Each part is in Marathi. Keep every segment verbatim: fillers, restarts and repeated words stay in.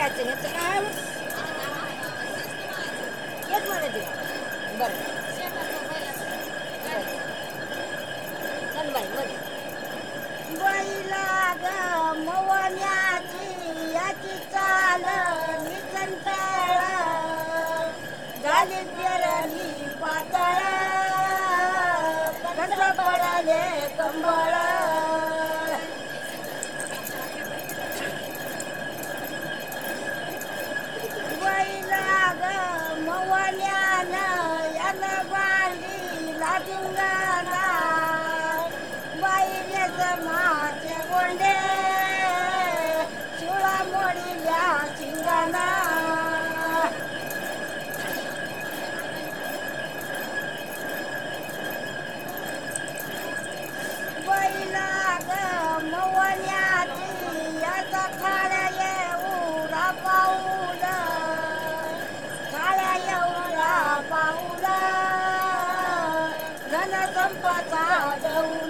घ्यायचं ह्याचं काय हेच मला दे बरं चल बाई मध्ये बैला ग मवण्याची याची चाल निचंतळ झाली पेरणी पातळ कंस पडले कंबळ बैला ग मवण्यानं यानं बांधली लाटुंगाना बाईलेच माचे गोंडे शिवळा मोडील्या शिंगाना बैला ग मवण्याची याचा खाड्या येऊरा पाऊल खाड्या येऊरा पाऊल धन संपचा डौल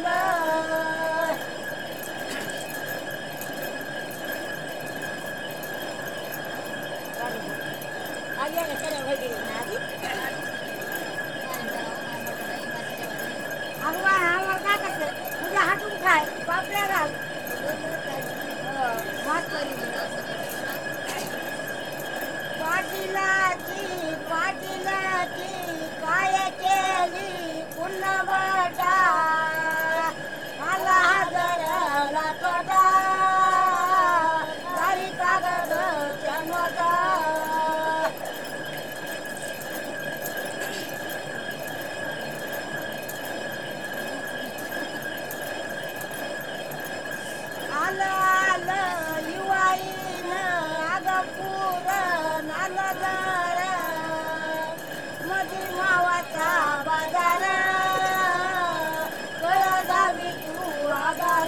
अगवा आम्हाला काय करते तुझ्या हातून खाय पापड्या घाल पाटीलाची पाटीलाची काय केली पुन्हा बाटा मला हजरला तोटा तारी कागद नोटा आलं आलं युवाईनं आगपूर नानदर मधी मावाचा बाजार कळ जावी तू आधार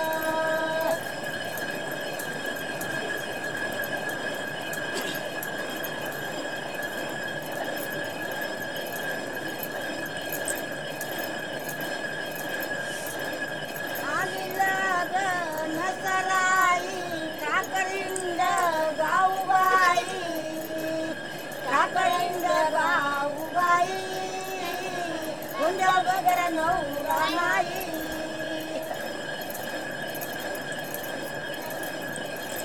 नसराई ठाकरिंद गाऊबाई ठाकरिंद गाऊबाई हुंड वगैरे नवरा नाही